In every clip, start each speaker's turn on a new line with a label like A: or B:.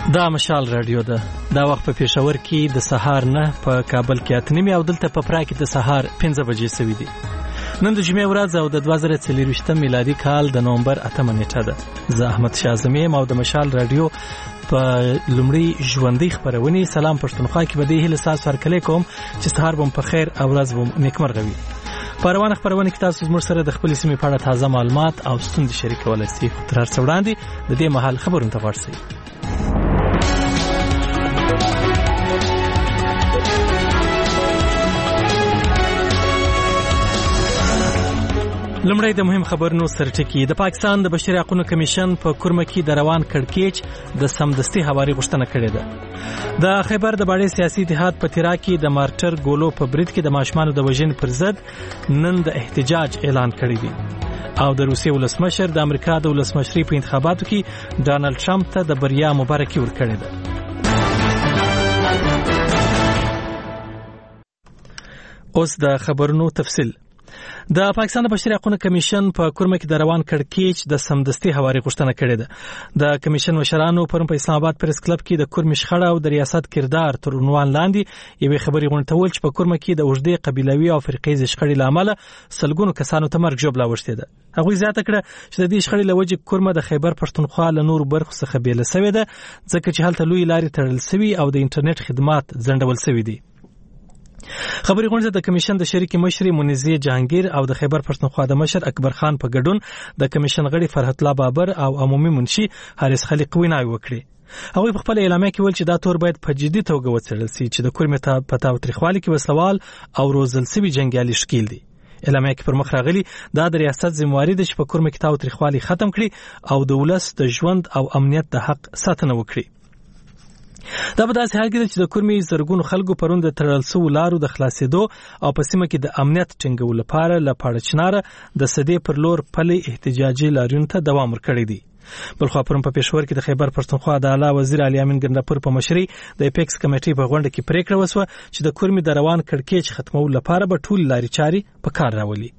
A: دا مشال رادیو ده. دا وخت په پېښور کې د سهار 9 په کابل کې 8:30 او دلته په پرا کې د سهار 5 بجې سوي دي. نن د جمعې ورځ او د 2023 میلادي کال د نومبر 8 نیټه ده. زه احمد شازمی او د مشال رادیو په لومړی ژوندۍ خبرونه سلام پښتونخوا کې بده هله ساس ورکلې کوم چې سهار بم په خیر او ورځ بم نیکمرغه وي. پروانه خبرونه کې تاسو زموږ سره د خپل سیمې په اړه تازه معلومات او ستوندې شریکولای شئ. تر څو وړاندې د دې مهال خبرونه تغواړئ. لمړی د مهم خبرونو سرټکی. د پاکستان د بشري حقوقو کمیشن په کورمه کې د روان کړکېچ د سمدستي هواري غوښتنه کړې ده. د خیبر د باړې سیاسي اتحاد په تیرا کې د مارټر ګولو په برید کې د ماشومانو د وژنې پر ضد نن د احتجاج اعلان کړی دی. او د روسیې ولسمشر د امریکا د ولسمشرۍ په انتخاباتو کې ډانلډ ټرمپ ته د بریا مبارکي ورکړې ده. اوس د خبرونو تفصیل. د پاکستان د بشري حقوقو کمیشن په کورمه کې د روان کړکېچ د سمدستي هواري غوښتنه کړې ده. د کمیشن مشرانو پرون په اسلام آباد پریس کلب کې د کورمې شخړه او د ریاست کردار تر عنوان لاندې یوې خبري غونډول چې په کورمه کې د اوږدې قبیلوي او فرقیزې شخړې لامل سلګونو کسانو ته مرګ ژوبله وشته ده. هغوی زیاته کړه چې د دې شخړې لوجې کورمه د خیبر پښتونخوا له نور برخو څخه بیل شوې ده ځکه چې هلته لوی لارې تړل شوي او د انټرنیټ خدمات ځنډول شوي دي. خبري غونډه د کمیشن د شریک مشري منیزه جهانگیر او د خیبر پښتونخوا د مشر اکبر خان په ګډون د کمیشن غړي فرحت الله بابر او عمومي منشي حارث خلیق ویناوي وکړي. هغوی په خپل اعلامیه کې ویل چې دا تور باید په جدي توګه وڅېړل شي چې د کورمې په تاوتریخوالي کې وسوال او روزل شوي جنګیالي شکیل دي. اعلامیه کې پر مخ راغلي دا د ریاست ذمہواری ده چې په کورمې کې تاوتریخوالي ختم کړي او د ولس د ژوند او امنیت د حق ساتنه وکړي. دا په داسې حال کې چې د کورمې زرګونو خلکو پرون د تړل شوو لارو د خلاصېدو او په سیمه کې د امنیت ټینګولو لپاره له پاړچناره د سدې پر لور پلي احتجاجي لاریون ته دوام ورکړی دی. بلخوا پرون په پېښور کې د خیبر پښتونخوا د اعلی وزیر علي امین ګندپور په مشرۍ د اپیکس کمیټې په غونډه کې پریکړه وسوه چې د کورمې د روان کړکېچ ختمولو لپاره به ټول لارې چارې په کار راولي.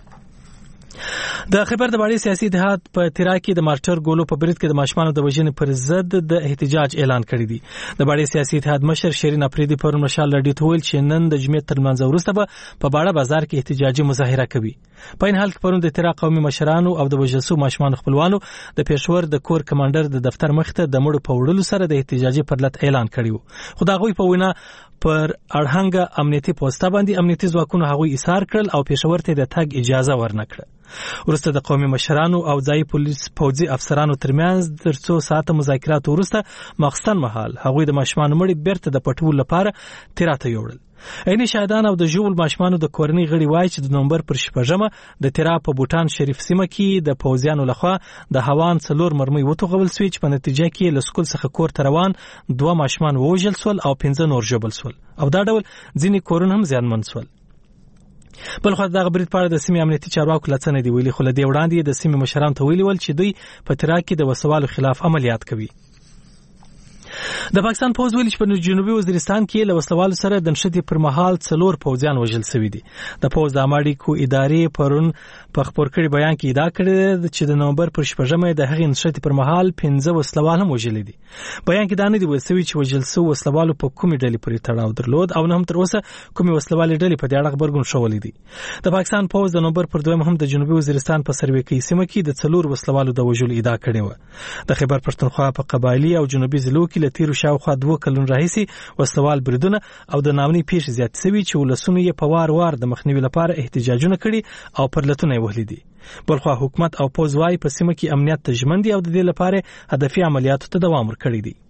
A: د خیبر د باړې سیاسي اتحاد په تیرا کې د مارټر ګولو په برید کې د ماشومانو د وژنې پر ضد د احتجاج اعلان کړی دی. د باړې سیاسي اتحاد مشر شیرین افریدي پرون مشال رادیو ته ویل چې نن د جمعې تر لمانځه وروسته به په باړه بازار کې احتجاجي مظاهره کوي. په این حال کې پرون د تیرا قومي مشرانو او د وژل شوو ماشومانو خپلوانو د پېښور د کور کمانډر د دفتر مخ ته د مړو په وړلو سره د احتجاجي پرلط اعلان کړی و. خو دا غوي په وینا پر اړهنګ امنیتي پوسټه باندې امنیتي ځواکونو هغوی ایثار کړل او پېښور ته د تګ اجازه ورنکړه. ورسته د قومي مشرانو او ځای پولیس پوځي افسرانو ترمنځ تر څو ساعته مذاکرات وروسته ماخستن مهال هغوی د ماشومان مړي بیرته د پټول لپاره تیراته یوړل. عیني شاهدان او د ژوول ماشومان د کورنۍ غړي وایي چې د نومبر پر 6 د تیرا په بوتان شریف سیمه کې د پوځیانو لخوا د هوان 4 مرمۍ وتوغول شوې چې په نتیجه کې له سکول څخه کور ته روان 2 ماشومان ووژل شول او 15 نور ژوبل شول او دا ډول ځینې کورونه هم زیانمن شول. بلخو دغه برید په اړه د سیمې امنیتي چارواکو لڅنې دی ویلي، خو له دې وړاندې د سیمې مشران ته ویلي ول چې دوی په تیرا کې د وسوالو خلاف عملیات کوي. د پاکستان پوځ ویلي چې په جنوبي وزیرستان کې له وسلوالو سره د نښتې پر مهال 4 پوځیان وژل شوي دي. د پوځ د اماړیکو ادارې پرون په خبر کړي بیان کې ادعا کړې چې د نومبر پر 6 د هغې نښتې پر مهال 15 وسلوال هم وژل دي. بیان کې دا نه دی ویل شوی چې وژل شوي وسلوالو په کومې ډلې پورې تړاو درلود او نه هم تر اوسه کومې وسلوالې ډلې په دې اړه خبرګون ښوولی دی. د پاکستان پوځ د نومبر پر 2 هم د جنوبي وزیرستان په سرویکي سیمه کې د 4 وسلوالو د وژلو ادعا کړې و. د خیبر پښتونخوا په قبایلی او جنوبي ضلعو کې له تیرو شاوخوا 2 کلونو راهیسې وسلوال بریدونه او د ناامنۍ پیښې زیات شوي چې ولسونو یې په وار وار د مخنیوي لپاره احتجاجونه کړي او پرلتونه یې وهلي دي. بلخوا حکومت او پوځ وايي په سیمه کې امنیت ته ژمن دي او د دې لپاره هدفي عملیاتو ته دوام ورکړی دی.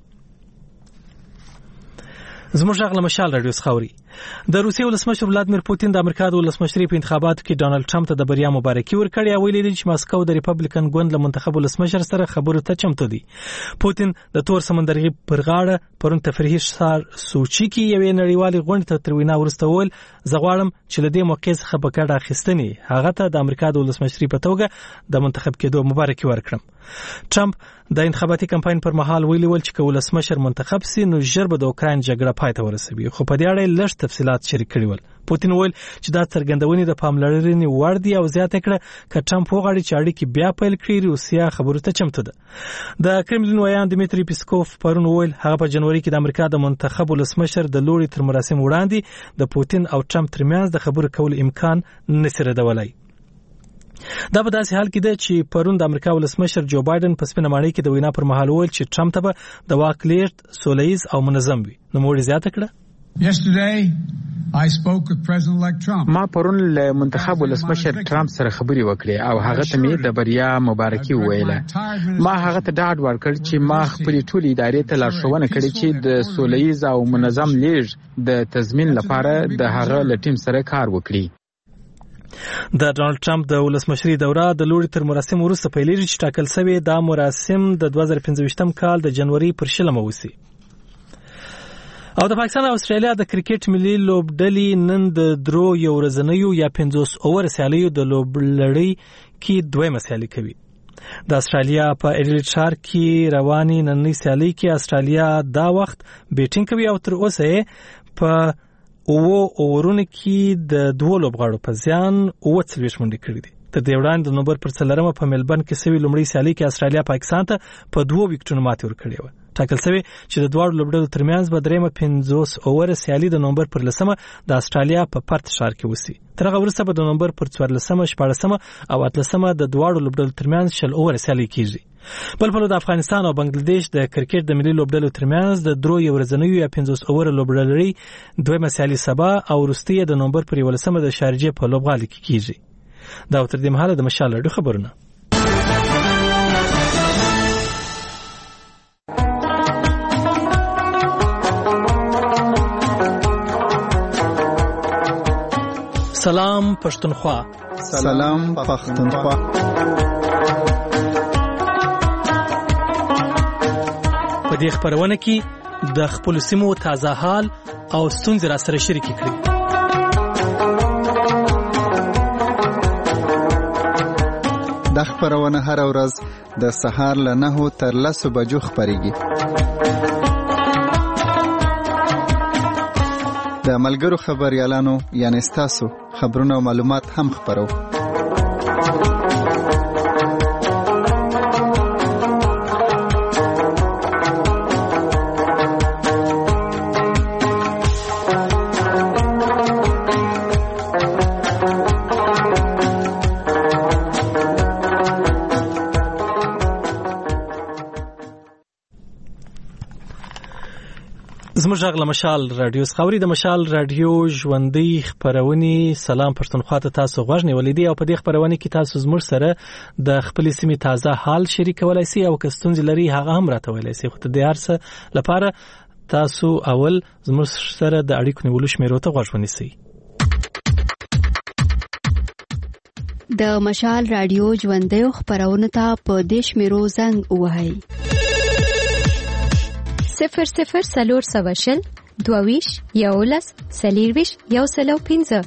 A: زموږ غږ مشال رادیو خاوري. د روسیې ولسمشر ولادمیر پوتین د امریکا د ولسمشرۍ په انتخاباتو کې ډانلډ ټرمپ ته د بریا مبارکي ورکړې او ویلي چې ماسکو د ریپبلیکن ګوند له منتخب ولسمشر سره خبرو ته چمتو دی. پوتین د تور سمندرغي پر غاړه پرون تفریحي ښار سوچي کې یوې نړیوالې غونډې ته تر وینا وروسته وویل زه غواړم چې له دې موقع څخه په ګډه اخیستنې هغه ته د امریکا د ولسمشرۍ په توګه د منتخب کېدو مبارکي ورکړم. ټرمپ د انتخاباتي کمپاین پر مهال ویلي ول چې ولسمشر منتخب سي نو ژر به د اوکراین جګړه پای ته ورسوي، خو په دې اړه لږ تفصيلات شریک کړي ول. پوتین ویل چې دا څرګندونې د پاملرنې وړ دي او زیاته کړه چې ټرمپ وغواړي چې اړیکې بیا پیل کړي روسیا خبرو ته چمتو ده. د کرملین ویان دمیتری پیسکوف پرون ویل هغه په جنوري کې د امریکا د منتخب ولسمشر د لوري تر مراسم وړاندې د پوتین او ټرمپ ترمنځ د خبرو کول امکان نشي ردولای. دا په داسې حال کې ده چې پرون د امریکا ولسمشر جو بایدن په سپینه ماڼۍ کې د وینا پر مهال ویل چې ټرمپ ته به د واک لیږد سوله ییز او منظم وي. نو موږ زیاته کړه
B: ما پرون له منتخب ولسمشر ټرمپ سره خبرې وکړې او هغه ته مې د بریا مبارکي وویله. ما هغه ته ډاډ ورکړ چې ما خپلې ټولې ادارې ته لارښوونه کړې چې د سوله ییز او منظم لیږد د تضمین لپاره د هغه له ټیم سره کار وکړي.
A: د ډونالد ټرمپ د ولسمشري دوره د لوري تر مراسم وروسته پیلېږي چې ټاکل شوی دا مراسم د 2015 کال د جنوري پر 20 وسی. او د پاکستان او استرالیا د کرکټ ملي لوبډلې نن د درو یو ورځنیو یا 50 اوور سیالیو د لوبلړۍ کې دویمه سیالي کوي. د استرالیا په ایډلیډ ښار کې رواني نننۍ سیالي کې استرالیا دا وخت بیټینګ کوي او تر اوسه په اورونه کې د دوه لوبغاړو په ځان 40 منډې کړې دي. تر دې وړاندې د نومبر پر 4 په ملبن کې سوي لومړی سیالي کې استرالیا پاکستان ته په 2 وکټونو ماتې ورکړې و. ټاکل شوی چې د دوه لوبډلو ترمنځ به درېمه 50 اوور سیالي د نومبر پر 10 د استرالیا په پرت ښار کې وسی. تر هغه وروسته به د نومبر پر 14 14 او 18 د دوه لوبډلو ترمنځ شل اوور سیالي کیږي. بل په د افغانستان او بنگلاديش د کرکټ د ملي لوبډلو ترمنځ د درو یو ورځنیو یا 50 اوور لوبډلې دویمه سیالي سبا او وروستۍ د نومبر پر 11 د شارجه په لوبغالي کې کیږي. دا تر دې مهاله د مشال راډیو خبرونه. سلام پښتونخوا.
C: سلام پښتونخوا.
A: په دې خبرونه کې د خپل سیمو تازه حال او ستونزې را سره شریک کړئ.
C: د خبرونه هر ورځ د سهار له 9 تر 10 بجو خبريږي. د ملګرو خبريالانو یعنی تاسو خبرونه او معلومات هم خبرو.
A: زموږ غږ له مشال رادیو خبري د مشال رادیو ژوندۍ خبرونه. سلام پښتونخوا ته تاسو غوږ نیولې دي او په دې خبرونه کې تاسو زموږ سره د خپل سیمې تازه حال شریکولای شئ او که ستونزې لري هغه هم راته ویلای شئ. خو د هر څه لپاره تاسو اول زموږ سره د اړیکو نیولو شمیرو ته غوږ ونیسئ.
D: د مشال رادیو ژوندۍ خبرونه ته په دې شمیرو زنګ ووهئ.
E: 00 سلور سواشل 22 11 سلیرویش 115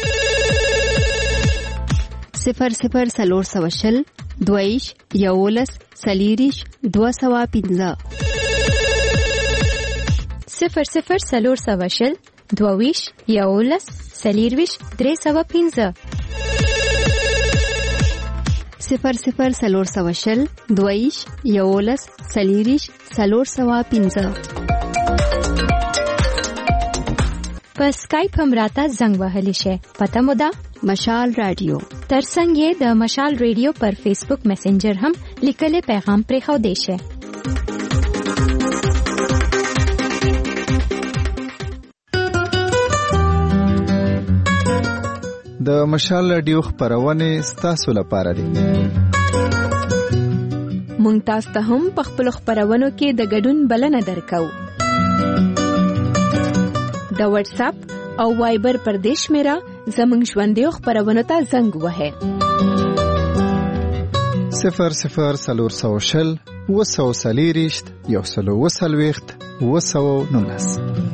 D: 00 سلور سواشل 22 11 سلیریش 215
E: 00 سلور سواشل 22 11 سلیرویش 315
D: 00 سلور سواشل 22 11 سلیریش 415
E: په اسکایپ هم راته زنګ وهلی شي. پته مو ده
D: مشال رادیو.
E: ترڅنګ یې د مشال رادیو پر فیسبوک میسنجر هم لیکلي پیغام پرې خو دی شي.
C: د مشال رادیو خبرونه ستاسو لپاره دي.
E: مونږ تاسو ته هم په خپل خبرونو کې د ګډون بلنه درکو. د واتس اپ او وایبر پر دیش میرا زمونږ ژوندۍ خبرونه ته زنګ وهه.
C: 00 سلور سواشل 240 120 219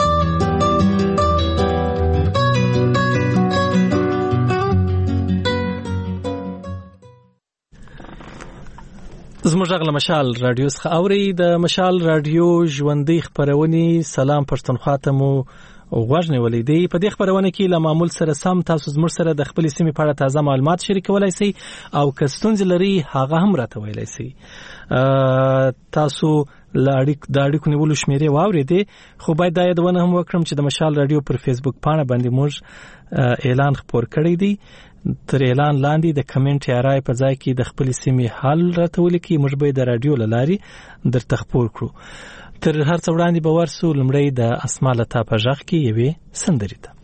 A: زموږ غږ له مشال رادیو څخه اوري. د مشال رادیو ژوندۍ خبرونه. سلام پښتونخوا ته مو غوږ نیولې دی. په دې خبرونه کې له معمول سره سم تاسو زموږ سره د خپل سیمې په اړه تازه معلومات شریکولای شئ او که ستونزې لري هغه هم راته ویلای شئ. تاسو د اړیکو نیولو شمیرې واورېدې، خو باید دا یادونه هم وکړم چې د مشال رادیو پر فیسبوک پاڼه باندې موږ اعلان خپور کړی دی. تر اعلان لاندې د کمنټ یا رای په ځای کې د خپل سیمې حال راته ولیکئ، موږ به د رادیو له لارې درته خپور کړو. تر هر څه وړاندې به ورسو لومړی د اسما لتا په غږ کې یوې سندرې ته.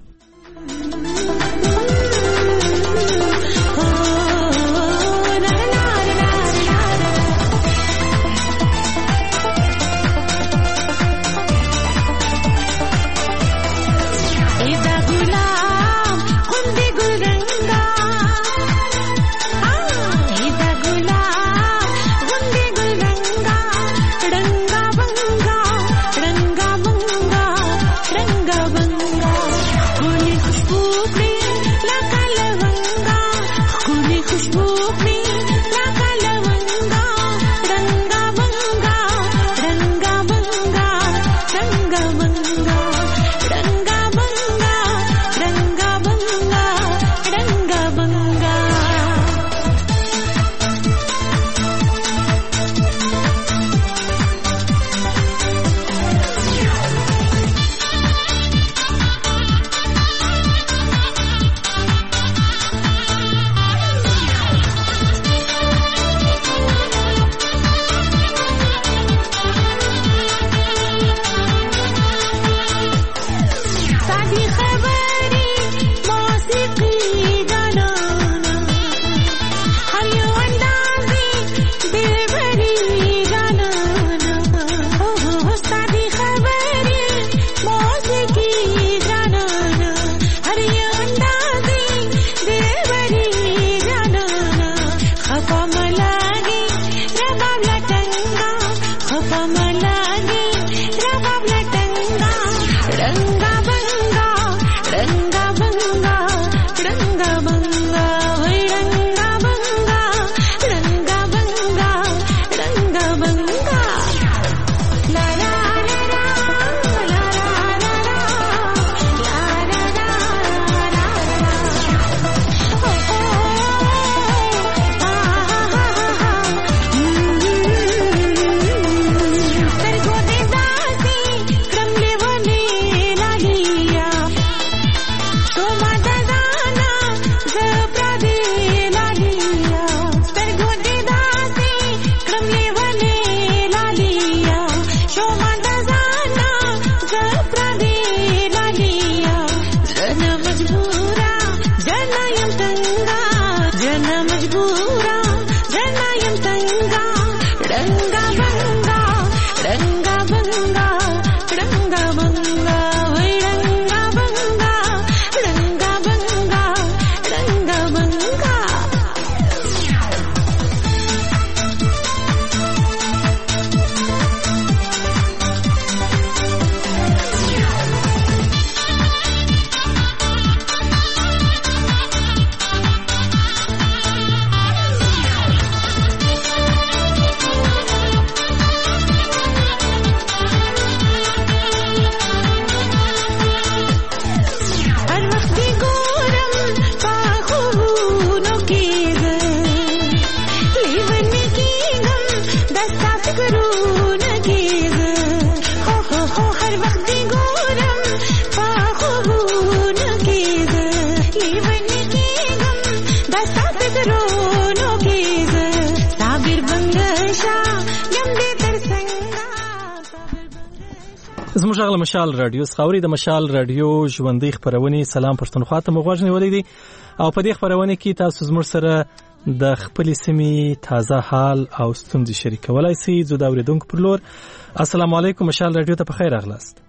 A: زموږ غل مشال رادیو خاوري د مشال رادیو ژوندۍ خبرونه سلام پښتونخوا ته مغوږ نیولې دي او په دې خبرونه کې تاسو زموږ سره د خپل سیمې تازه حال او ستونزې شریکولای شئ. زه دا اوریدونکو پر لور السلام علیکم مشال رادیو ته په خیر راغلاست.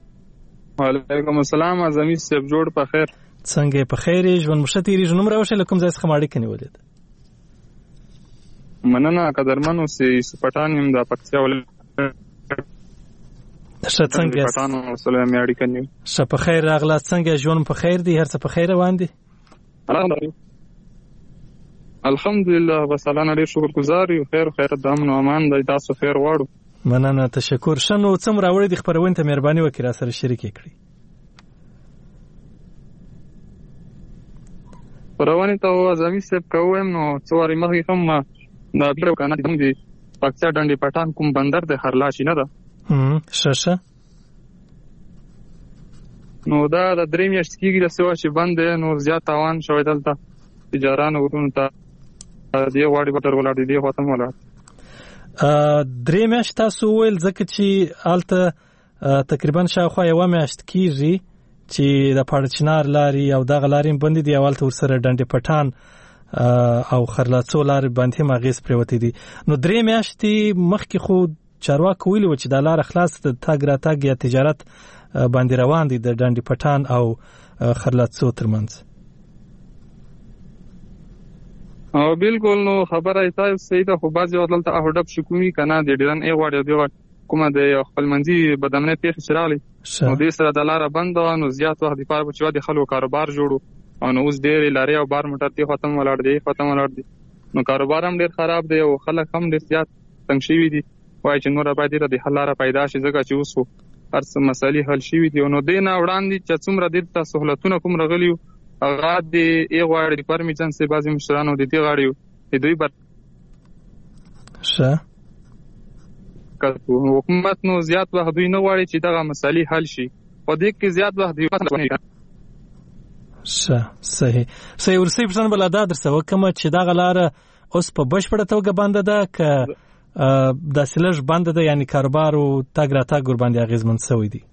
F: وعلیکم السلام اعظمي صاحب جوړ په خیر.
A: څنګه په خیر ژوند مشتي ژوند راوشه لکم ځای څخه ماړی کني ولید.
F: مننه قدرمنو سي سپټان هم د پکتیا ول
A: څنګه
F: پټانو سره مې اړیکه نیو.
A: ش په خیر راغلاست. څنګه ژوند په خیر دی؟ هر څه په خیر روان دي؟
F: الحمدلله وسلام ډیر شکر گزار یو. خیر د امن او امان د تاسو خیر واړو.
A: مننه تشکر. شنو څومره وړي د خبرونه ته مهرباني وکړئ را سره شریک کړئ.
F: پرونې ته اعظمي صاحب کوم نو څواري مخې هم دا ډېر کنه د پاکستان ډنډي پټان کوم بندر د خرلاشي نه ده
A: شاشه
F: نو دا د درې میاشتې کېږي د سوا چې بند دی نو زیات تاوان شوی دلته تجارانو ورونو ته دې غواړي بټر ولاړ دي دې خواته ولاړ
A: درې میاشتې تاسو ویل ځکه چې هلته تقریبا شاوخوا یوه میاشت کېږي چې د پاړچنار لارې او دغه لارې هم بندې دي او هلته ورسره ډنډې پټان او خرلاڅو لارې باندې هم اغېز پرېوتی دي نو درې میاشتې مخکې خو چارواکو ویلي وو چې دا لاره خلاص د تګ راتګ یا تجارت باندې روان دي د ډنډې پټان او خرلاڅو ترمنځ
F: او بالکل نو خبره ایتای صحیح ده خو بعضې وخت دلته اهو ډب شکومي که نه د ډیرن ای غواړي او دې غواړي کومه د خپلمنځي بدامنۍ پېښې چې راغلې نو دې سره دا لاره بنده وه نو زیات وخت دپاره به چې د خلکو کاروبار جوړو او نو اوس ډېرې لارې او بار موټر دې خواته هم ولاړ دی خواته هم ولاړ دي نو کاروبار هم ډېر خراب دی او خلک هم ډېر زیات تنګ شوي دي وایي چې نوره باید ډېره د حل لاره پیدا شي ځکه چې اوس هر څه مسلې حل شوي دي نو دې نه وړاندې چې څومره دلته سهولتونه کوم راغلي وو هغه د ای غواړي د پرمیجنسي بعضې مشرانو د دې غواړي د دوی
A: ښه
F: حکومت نو زیات وخت دوی نه غواړي چې دغه مسلې حل شي په دې کې زیات وخت دوی
A: ښه صحیح ورسې پوښتنه بله دا درڅه وکړمه چې دغه لاره اوس په بشپړه توګه بنده ده که داسې لږ بنده ده یعنې کاروبار او تګ راتګ ورباندې اغېزمن شوی دی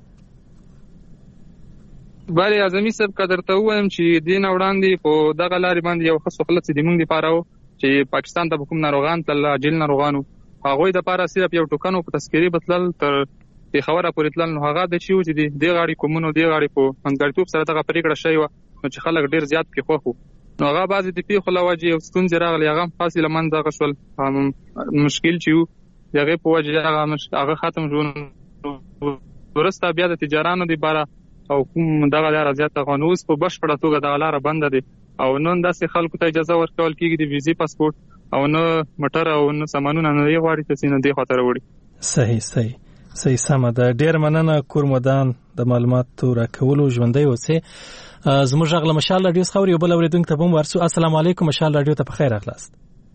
F: بله اعظمي صاحب که درته ووایم چې دې نه وړاندې په دغه لارې باندې یو ښه سهولت چې د موږ دپاره و چې پاکستان ته به کوم ناروغان تلل اجل ناروغان وو هغوی دپاره صرف یو ټوکن په تذکرې به تلل تر پېښوره پورې تلل نو هغه د چې و چې دې غاړې کومونو دې غاړې په منځګړیتوب سره دغه پرېکړه شوې وه نو چې خلک ډېر زیات پکې خوښ وو نو هغه بعضې د پېښو له وجې یو ستونزې راغلې هغه هم خاصې له منځه هغه شول مشکل چې وو د هغې په وجې هغه ختم شو وروسته بیا د تجارانو دپاره او کوم دغه لاره زیاته غوښتنه اوس په بشپړه توګه دغه لاره بنده دی او نن داسې خلکو ته اجازه ورکول کېږي د ویزې پاسپورټ او نه موټر او نه سامانونه نه یې غواړي چې نه دې خواته راوړي
A: صحیح سمه ده ډېر مننه کورمدان د معلوماتو راکولو ژوندی اوسئ زموږ غږ له مشال راډیو څخه اوري یو بل اورېدونکي ته به هم ورسو السلام علیکم مشال راډیو ته په خیر راغلاست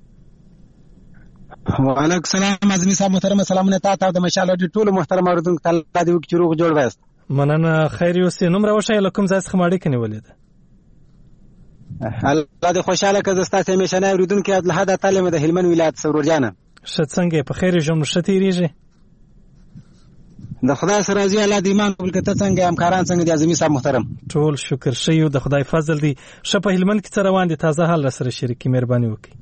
G: وعلیکم السلام اعظمي صاحب محترم سلامونه تاسو ته د مشال راډیو ټول محترم اوریدونکو ته الله دې وکړي روغ جوړ وایست
A: مننه خیر اوسئ نوم راوښایه له کوم ځای څخه اړیکه نیولې ده
G: الله دې خوشاله کړه زه ستاسو همیشنی اوریدونکی عبدالحد اتل د هلمند ولایت سرور جانه
A: ښه څنګه په خیر ژوند ښه تېرېږي
G: د خدای سره راضي الله دې ایمان قبول کړه څنګه همکاران څنګه دي اعظمي صاحب محترم
A: ټول شکر ښه یو د خدای فضل دی ښه په هلمند کې څه روان دي تازه حال را سره شریکي مهرباني وکړئ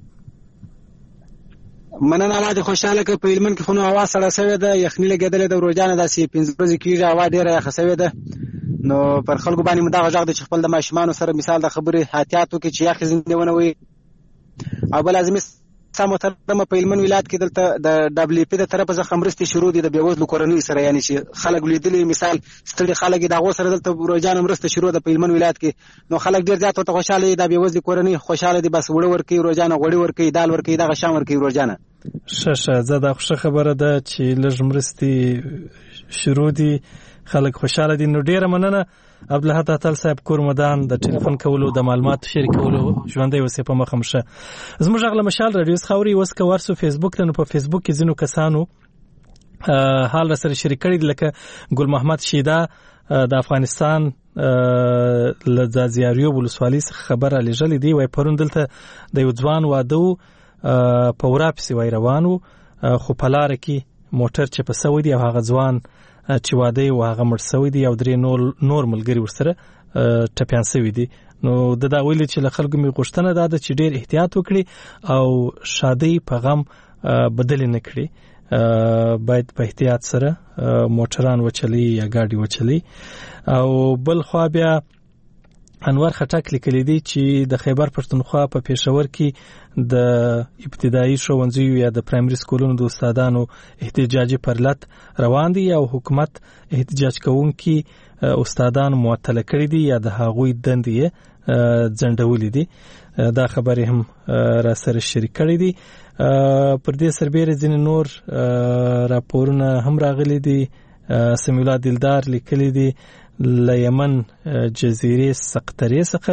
G: مننه الله دې خوشاله کړه په هلمند کې خو نو هوا سړه شوې ده یخني لګېدلې ده ورځانه داسې 15 ورځې کېږي هوا ډېره یخه شوې ده نو پر خلکو باندې مو دغه غږ دی چې خپل د ماشومانو سره مثال د خبرې احتیاط وکړي چې یخې ځینې ونه وي او بل اعظمي صاحب محترم په هلمند ولایت کې دلته د دبلیو پي د طرفه څخه مرستې شروع دي د بېوزلو کورنیو سره یعنې چې خلک لیدلي مثال ستړي خلک د هغو سره دلته روزانه مرسته شروع ده په هلمند ولایت کې نو خلک ډېر زیات ورته خوشحاله دي د بېوزلې کورنۍ خوشحاله دي بس وړه ورکوي روزانه غوړي ورکوي دال ورکوي دغه شیان ورکوي روزانه
A: ښه زه دا ښه خبره ده چې لږ مرستې شروع دي خلک خوشحاله دي نو ډېره مننه عبدالحد اتل صاحب کورمدان د ټلیفون کولو د معلوماتو شریکولو ژوندی اوسئ په مخه مشه زموږ غږ له مشال راډیو څخه اوري اوس که ورسو فیسبوک ته نو په فیسبوک کې ځینو کسانو حال را سره شریک کړي لکه ګل محمد شیدا د افغانستان له ځاځیاریو ولسوالۍ څخه خبر رالیږلی دی وایي پرون دلته د یو ځوان واده و په ورا پسې وایي روان و خو په لاره کې موټر چپه سوی دی او هغه ځوان چې واده یې و هغه مړ سوی دی او 3 نور ملګري ورسره ټپیان سوي دي نو د دا ویلي چې له خلکو مې غوښتنه دا ده چې ډېر احتیاط وکړي او شادۍ په غم بدلې نه کړي باید په احتیاط سره موټران وچلي یا ګاډي وچلي او بل خوا بیا انور خټک لیکلی دی چې د خیبر پښتونخوا په پېښور کې د ابتدایي ښوونځیو یا د پرایمري سکولونو د استادانو احتجاجي پرلت روان دي او حکومت احتجاج کوونکي استادان معطله کړي دي یا د هغوی دندې یې ځنډولې دي دا خبرې هم را سره شریک کړي دي پر دې سربېره ځینې نور راپورونه هم راغلي دي سمیع الله دلدار لیکلی دی له یمن جزیرې سقطرې څخه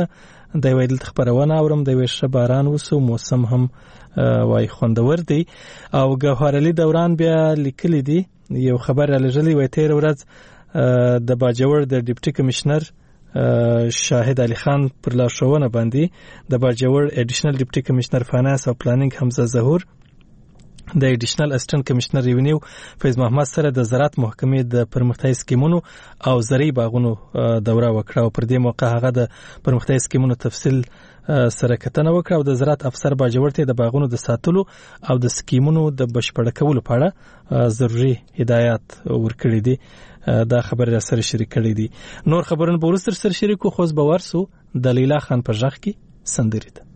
A: د ویل خبرونه اورم د ویش باران وسو موسم هم وای خوندور دی او ګوهر علي دوران بیا لیکلی دی یو خبر لږلی وای تیر ورځ د باجوړ د ډیپټي کمشنر شاهد علي خان پر لارښوونه باندې د باجوړ اډیشنل ډیپټي کمشنر فاینانس او پلانینګ حمزه ظهور د اډیشنل اسسټنټ کمشنر ریونیو فیض محمد سره د زراعت محکمې د پرمختیايي سکیمونو او زرعي باغونو دوره وکړه او پر دې موقع هغه د پرمختیايي سکیمونو تفصیل سره کتنه وکړه او د زراعت افسر باجوړ ته د باغونو د ساتلو او د سکیمونو د بشپړ کولو په اړه ضروري هدایات ورکړي دي. دا خبر را سره شریک کړي دي. نور خبرونه به ورسره سره شریکو خو به ورسو د لیلا خان پر ځخ کې سندري ده.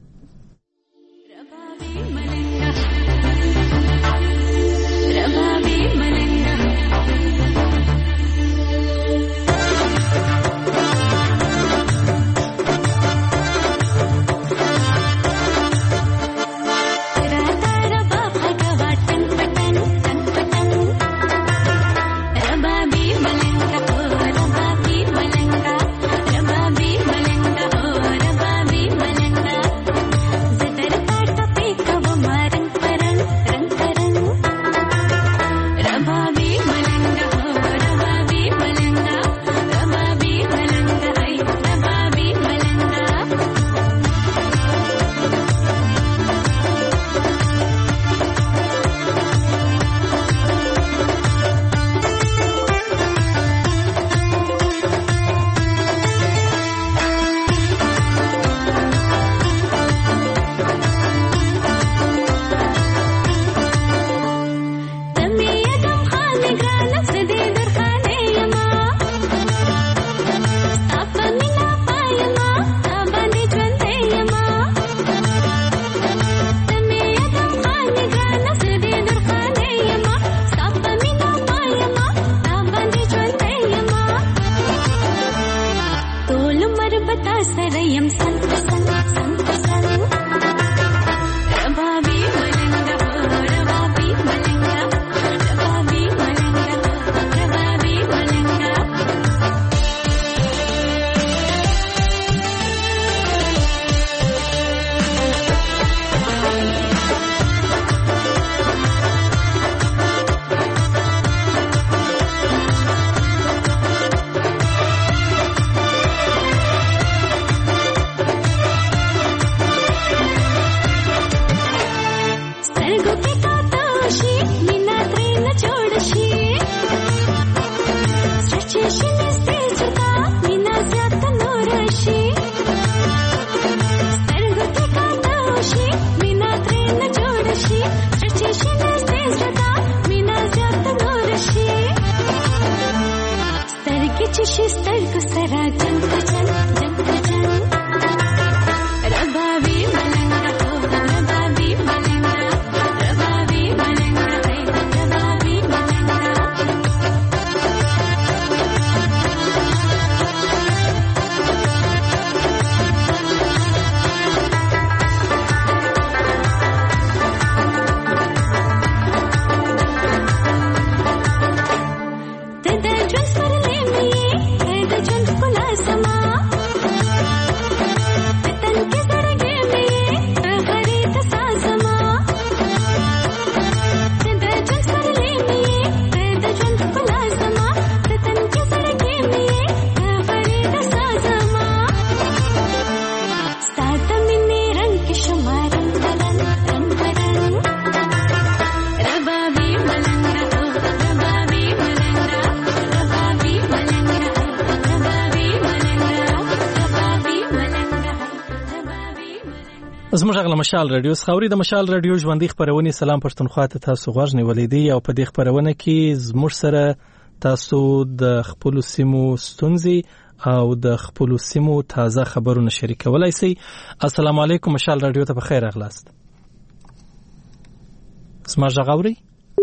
A: زموږ غل مشال رادیو خوري د مشال رادیو ژوندۍ خبرونه سلام پښتونخوا ته تاسو غوږ نیولې دي او په دې خبرونه کې زموږ سره تاسو د خپل سیمو ستونزې او د خپل سیمو تازه خبرونه شریکولای شئ. السلام علیکم مشال رادیو ته بخیر اغلاست. زموږ غوري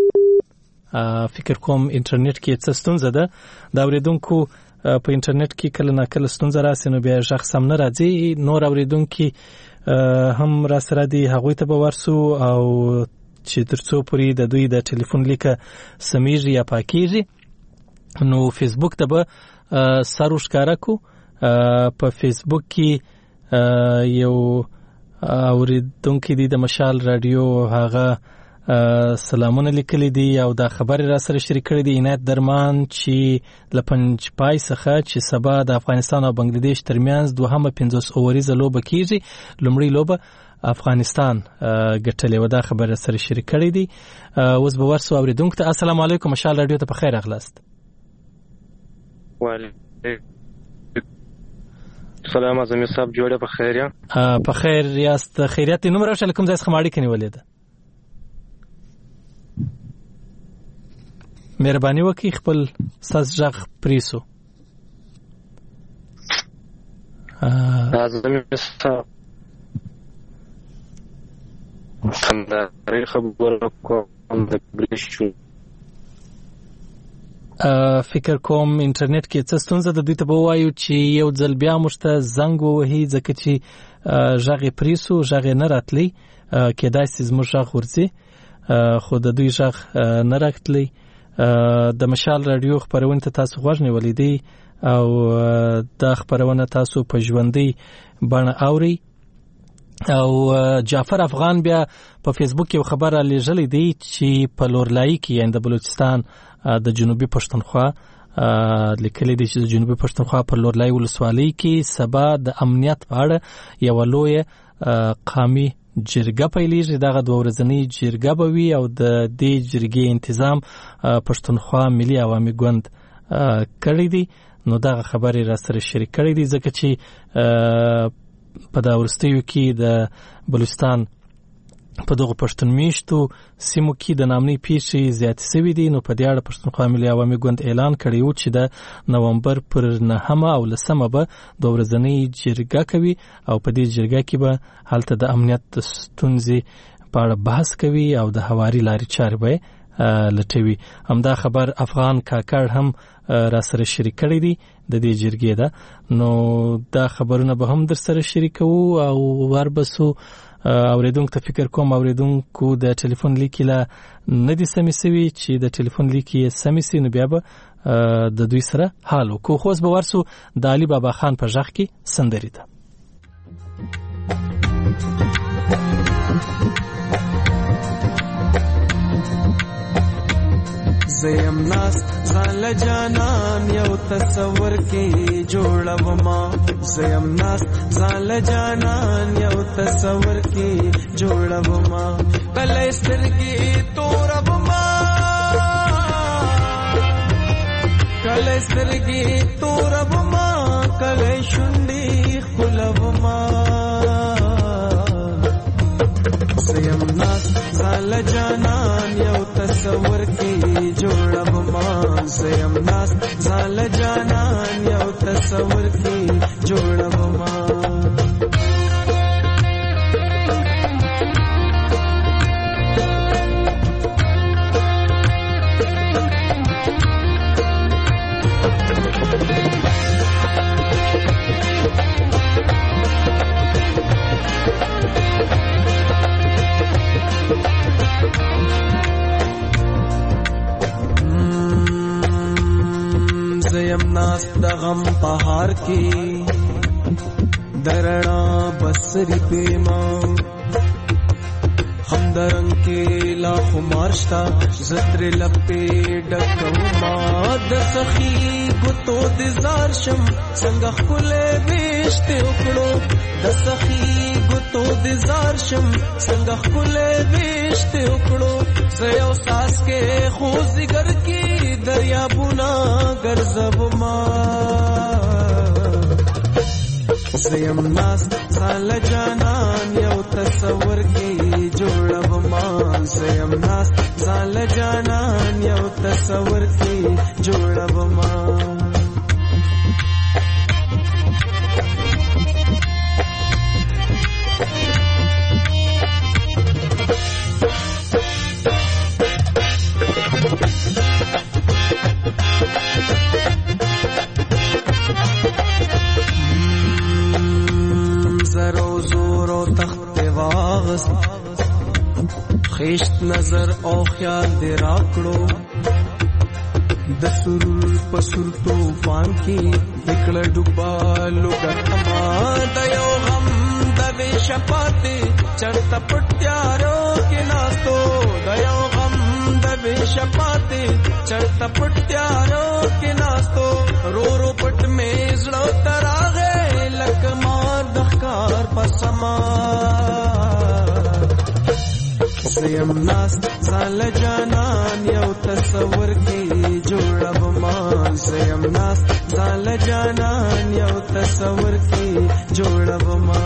A: فکر کوم انټرنیټ کې څه ستونزه ده دا اوریدونکو په انټرنیټ کې کله نه کله ستونزه راسي نو بیا ځخ سم نه راځي. نور اوریدونکو هم را سره دی هغوی ته به ورسو او چې ترڅو پوری د دوی د ټلیفون لیکه سمیږي یا پاکیږي نو فیسبوک ته به سروش کارکو په فیسبوک کې یو اوریدونکو دی د مشال رادیو هغه سلامونه لیکلي دي او دا خبر را سره شریک کړی دی عنایت درمان چې لپنج پای څخه چې سبا د افغانستان او بنگلاديش ترمنځ دوهمه 50 اوریزه لوبه کیږي. لومړی لوبه افغانستان ګټلې و. دا خبر سره شریک کړی دی. اوس به ورسو اوریدونکو ته السلام علیکم مشال رادیو ته په خیر اغلاست.
H: وعلیکم السلام اعظمي صاحب جوړه په خیر یا
A: په خیر یاست. خیریت نوم راشه کوم ځای څخه ماړی کني ولید. مهرباني وکړئ خپل ساز ژغ پریسو.
H: اعظمي صاحب څنګه خبره کوم د بریښو
A: فکر کوم انټرنیټ کې څه ستونزه د دوی ته وایو چې یو ځل بیا مشته زنګ ووهي ځکه چې ژغ پریسو ژغ نه راتلی کېدای شي زموږ ژغ ورځي خو د دوی ژغ نه راتلی. د مشال رادیو خبرونه ته تاسو غوږ نیولې دي او دا خبرونه تاسو په ژوندۍ بڼه اوري. او جعفر افغان بیا په فیسبوک یو خبره لیږلې دی چې په لورلای کې یعنی د بلوچستان د جنوبي پښتونخوا لیکلي دي چې د جنوبي پښتونخوا په لورلای ولسوالۍ کې سبا د امنیت په اړه یو لوی قومي جرګه پیلېږي. دغه دوه ورځنۍ جرګه به وي او د دې جرګې تنظیم پښتونخوا ملي عوامي ګوند کړی دی. نو دغه خبرې را سره شریک کړی دی ځکه چې په دا ورستیو کې د بلوچستان په دغه پښتون میشتو سیمو کې د نامنۍ پیښې زیاتې شوې دي. نو په دې اړه پښتونخوا ملي عوامي ګوند اعلان کړی و چې د نومبر پر 9 او 10 به د ورځنۍ جرګه کوي او په دې جرګه کې به هلته د امنیت ستونزې په اړه بحث کوي او د هواري لارې چارې به لټوي. همدا خبر افغان کاکړ هم را سره شریک کړی دی د دې جرګې ده. نو دا خبرونه به هم در سره شریکو او وربسو اوریدونکو ته فکر کوم اوریدونکو د ټلیفون لیکي لا نه دي سمې سوي چې د ټلیفون لیکي سمې سي نو بیا به د دوی سره حال وکړو. خو اوس به ورسو د علي بابا خان په ژغ کې سندرې ده.
I: زیم ناس ځان جانان یو تصور کې جوړوما زیم ناس ځان جانان یو تصور کې جوړوما کله سترګې توربما کله سترګې توربما کله شونډې خلوما زیم ناس ځان جانان یو تصور کې جوړوما زیم ناس ځان جانان یو تصور کې جوړوما ناس د غم پهار کې درنا بسری پیما هم درنګ کې لا خمارشتا زتر لپې ډکوما د سخی ګوتو د زار شم څنګه خله وشته وکړو د سخی ګوتو د زار شم څنګه خله وشته وکړو زيو ساس کې خو زګر کې دریابونه ګرځوما زیم ناس ځان جانان یو تصور کې جوړوما زیم ناس ځان جانان یو تصور کې جوړوما خیشت نظر او خیال دې راکړو د سرور پسور توفان کې دکړه ډوبالو ګټما د یو غم شپاتې چرته پټیارو کې ناستو د یو غم د شپاتې چرته پټیارو کې ناستو رو رو پټ مې زړه تراغه لکه مار د ښکار پسما زیم ناس زال جانان یو تصور کې جوړب ما زیم ناس زال جانان یو تصور کې جوړب ما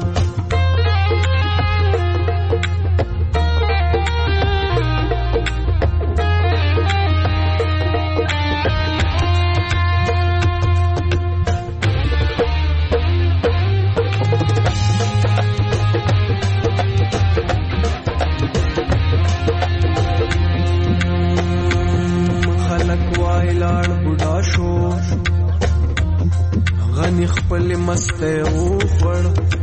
I: غنی خپل مسته او خړ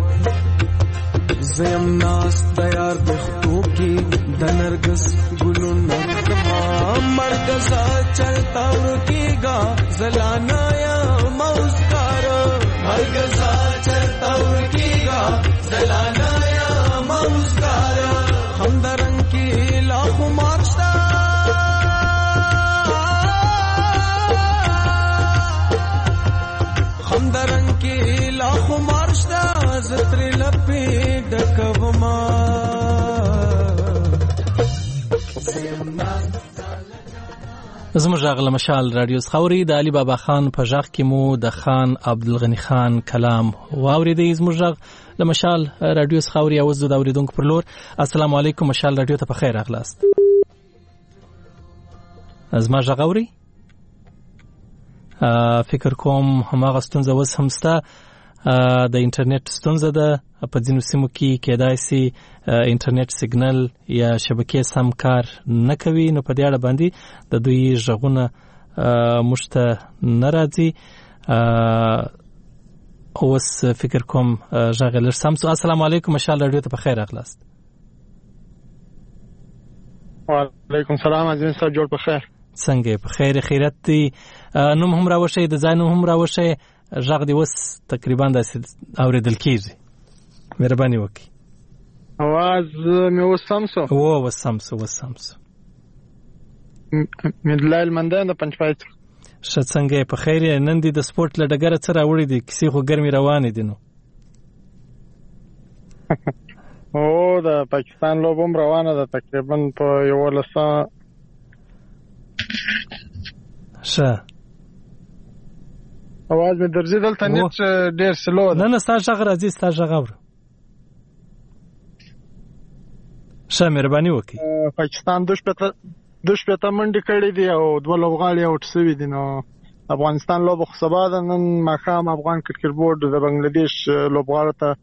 I: زم ناس تیار دختو کی د نرګس ګلونه کما مرګزا چلتا ورکیگا زلانا یا موسکار مرګزا چلتا ورکیگا زلانا یا موسکار هم درن کی لاخو مارشتا درن کې لاخو مارشتا زتر لپې ډکوما
A: زموږ غل مشال رادیو خوري د علي بابا خان په ژغ کې مو د خان عبدالغنی خان کلام واوریدي زموږ له مشال رادیو خوري اوس د اوریدونکو پر لور السلام علیکم مشال رادیو ته په خیر اغلاست زما ژغوري فکر کوم هماغه ستونزه وس همستا د انټرنیټ ستونزه ده په ځینو سیمو کې کېدای سي انټرنیټ سیګنل یا شبکې سم کار نه کوي نو په دې اړه باندې د دوی ژغونه مشته ناراضي اوس فکر کوم ژغلر سمسو السلام علیکم مشال رادیو ته په خیر اغلاست
J: وعلیکم السلام عزیز صاحب جوړ په خیر
A: څنګه په خیر خیرت دی نوم هم راوښی د ځای نوم هم راوښی ژغ دی وس تقریبا داسې اوریدل کیږي مهرباني وکړئ
J: आवाज مې وس سمسو
A: وس سمسو
J: مدلایل مندان د پنځپایت
A: څنګه په خیر نن دی د سپورت لډګره څه راوړی دي کیسې خو ګرمي روانې دي نو
J: او د پاکستان لوبم روانه ده تقریبا په یو لسا
A: شه
J: आवाज مې درځي دلته نت ډیر سلو ده
A: نه ستا ژغ راځي ستا ژغ اورو شه مهرباني وکړئ
J: پاکستان دوش په منډه کړې دي او دوه لوبغاړي اوټ شوي دي نو افغانستان لوبه خو سبا ده نن ماښام افغان کرکټ بورډ د بنگلاديش لوبغاړو ته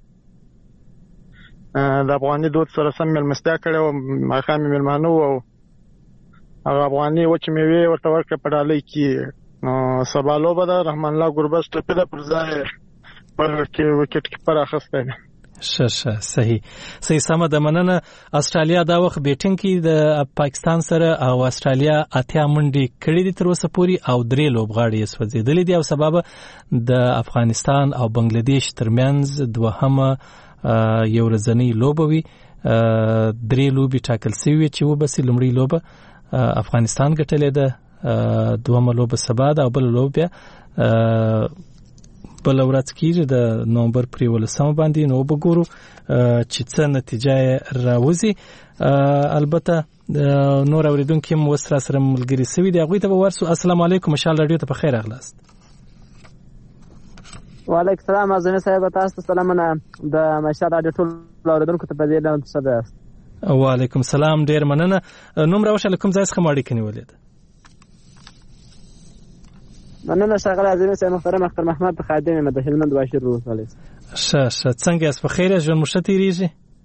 J: د افغاني دود سره سم ملمستیا کړې او ماښام ملمانو او هغه افغاني وچ میوه ورته ورکړه په ډالۍ کې نو سبا لوبه ده رحمان الله ګوربز ټپه پر ځای پر کې وکټ کیپر اخسته
A: شه صحیح سم د مننه استرالیا دا وخت بیټینګ کې د پاکستان سره او استرالیا اتیا منډي کړې دي تر اوسه پوري او درې لوبغاړي سوځیدلې دي او سبب د افغانستان او بنگلاديش ترمنځ دوهمه یو ورځنی لوبه وي درې لوبي ټاکل شوی چې وبسي لمړی لوبه افغانستان ګټلې ده دومره لوبه سبا ده او بل لوبه بل ورځ کېږي د نومبر پر 18 باندې نو وګورو چې څه نتیجه راوځي البته نور اوریدونکو هم وسره سره ملګری سوي دی هغه ته ورسو السلام علیکم مشال رادیو ته په خیر اغلاست
K: وعلیکم السلام اعظم صاحب تاسو ته سلامونه د مشال رادیو ټول اوریدونکو ته په دې ډول څه
A: وعلیکم السلام ډیر مننه نوم راوښه کوم ځای څخه ماړی کني ولید
K: مننه شغله اعظم صاحب محترم اختر محمد خادم مد هلمند باشر روز علي
A: شه څنګه اس په خیر ژوند مشتی ریږي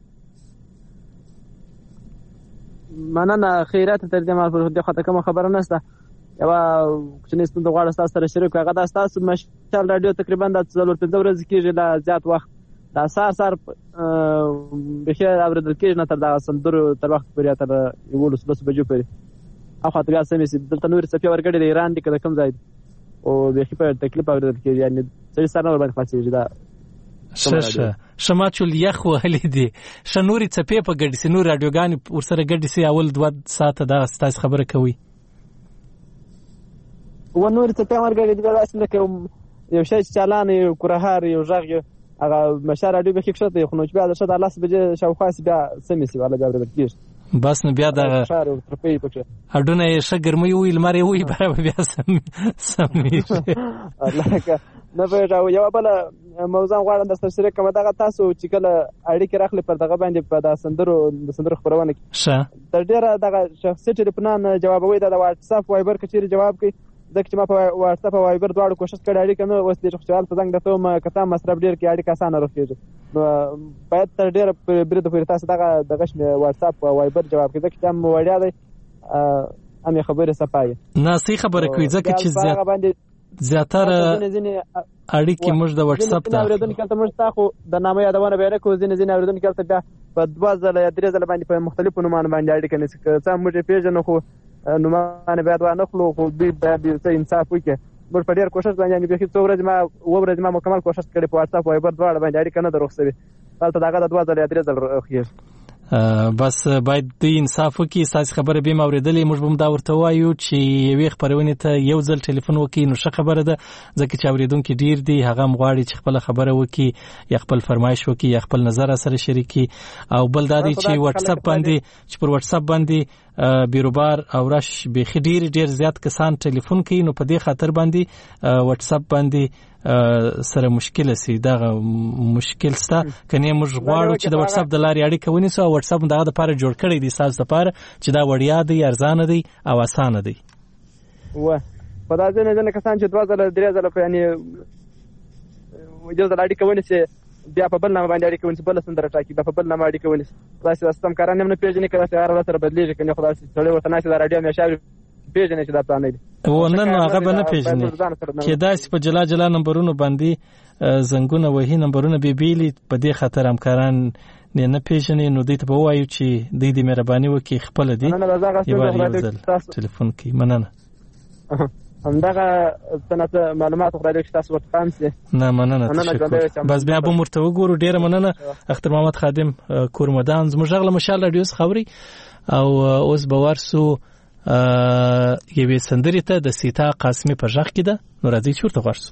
K: مننه خیرات تر دې ما پر دې خاطر کوم خبره نشته یو چې نستون د غواړم تاسو سره شریک هغه تاسو مشال رادیو تقریبا د 15 ورځې کېږي لا زیات وخت دا سار بخیر اوریدل کېږي نه تر دا سندرو تر وخت پورې تر یو لس بجو پورې اخو ترګه سمې سي دلته نور څه ورګړي د ایران د کوم ځای او به په تکلیف اوریدل کېږي یعنی څه سره ور باندې خاصه دا
A: شما چول یخ وهلې دي شنوري څپې په ګډ سي نور رادیوګان ورسره ګډ سي اول 2 ساعت دا ستاسو خبره کوي
K: و نور څپې ورګړي دي دا څنګه یو شی چالان یو کورهار یو ژغ هغه مشار رادیو به کې شته خو نو بیا د شته لاس بجې شاوخوا بیا سمې سي والا بیا ورته
A: بس نو بیا د اډونه یې شګرمي وي لمر یې وي بیا سمې
K: لکه نه به یو بل موضوع غواړم د سره کومه دغه تاسو چې کله اړیکې راخلي پر دغه باندې په د سندرو خبرونه کې تر ډیره دغه شخصي ټلیفون جوابوي د واتس اپ وایبر کې جواب کوي ځکه چې ما په واتس اپ او وایبر دواړو کوشش کړی اړیکه نه اوس د شخصیت په څنګه ته ما کته مصرف ډیر کې اړیکه اسانه راخېږي نو باید تر ډیره برید پورې تاسو دغه واتس اپ او وایبر جواب کوي ځکه چې هم وړیا دی هم خبره صفای
A: نه صحیح خبره کوي ځکه چې زیاتره اړیکې موږ د واتس اپ ته
K: اوریدونکو ته موږ تاسو د نامه یادونه بیان کوو ځینې اوریدونکو ته بیا په 2 ځله یا 3 ځله باندې په مختلفو نومانو باندې اړیکه نشي څه موږ پیژنو خو نومانه بیا دا نه خلو خو دوی به انصاف وکړي موږ په ډیر کوشش باندې به څو ورځې ما مکمل کوشش کړی په واتس اپ وایبر دواړه باندې اړیکه نه دروښتوي تاسو داګه د 2 ځله یا 3 ځله خېږي
A: بس باید د انصاف وکي ساس خبره به موریدلې موږ به دا ورته وایو چې یوې خبرونه ته یو ځل ټلیفون وکي نو ښه خبره ده ځکه چې اوریدونکو ډیر دي هغه مغواړي چې خپل خبره وکي یا خپل فرمایش وکي یا خپل نظر سره شریکي او بل دا دی چې واتس اپ باندې چې پر واتس اپ باندې بیروبار او رش به ډیر زیات کسان ټلیفون کوي نو په دې خاطر باندې واتس اپ باندې سره مشکل سي دا مشکل ستا کني موږ غواړو چې د واتس اپ د لارې اړیکه ونیسو او واتس اپ دغه لپاره جوړ کړی دی تاسو لپاره چې دا وړیا دی ارزانه دی او اسانه دی
K: و په دا ځنه کسان چې 2 ځله 3 ځله یعنی یو ځل اړیکه ونیسي بیا په بل نامه باندې اړیکه ونیسي بل سندره ټاکي بیا په بل نامه اړیکه ونیسي تاسو سیستم کاران نه پیژنې کړئ چې هر سره بدلیږي کني خدای سره ورته نه چې رادیو مې پیژنې چې دا پلان دی
A: و نن هغه به نه پیژنې کېدای په جلا نمبرونو باندې زنګونه وهي نمبرونه به بیلي په دې خاطر همکاران نه پیژنې نو دوی ته به وایو چې دوی دې مهرباني وکړي خپل دي یو ځل ټلیفون کوي مننه
K: همدغه څنګه معلومات خو راځي چې تاسو ورته پام سي
A: نه مننه بس بیا به مرته وګورو ډیره مننه اختر محمد خادم کورمدان زموږ غل مشال رادیو خبري او اوس باورسو یوې سندرې ته د سیتا قاسمی په ژغ کې ده نو راځي چې ورته غواړو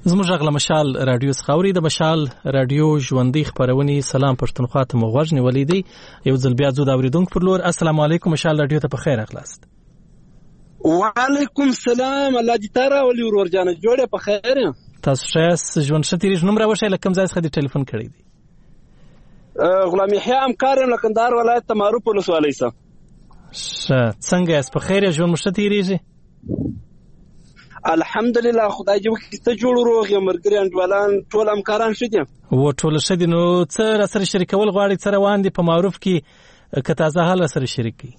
A: زموږ غږ له مشال رادیو څخه اوري. د مشال رادیو ژوندۍ خبرونې سلام پښتونخوا ته مو غوږ نیولی دی. یو ځل بیا ځو د اورېدونکو پر لور. السلام علیکم. مشال رادیو ته په خیر راغلاست.
L: وعلیکم السلام. الله دې تاره ولي ورور جان جوړه په خیر.
A: تاسو ښه ژوند ښه تیریږي. نوم راوښیه له کوم ځای څخه دې ټلیفون کړی دی؟
L: غلام یحیی همکار یم له کندهار ولایت تمارو ولسوالۍ څخه.
A: ښه څنګه یاست؟ په خیر ژوند مو ښه تیریږي؟
L: الحمدلله خدای دې وکړي ته جوړ روغ یم. ملګري انډیوالان ټول همکاران ښه دي؟
A: و ټول ښه دي. نو څه راسره شریکول غواړئ؟ څه روان دي په معروف کې که تازه حال راسره شریک کړي؟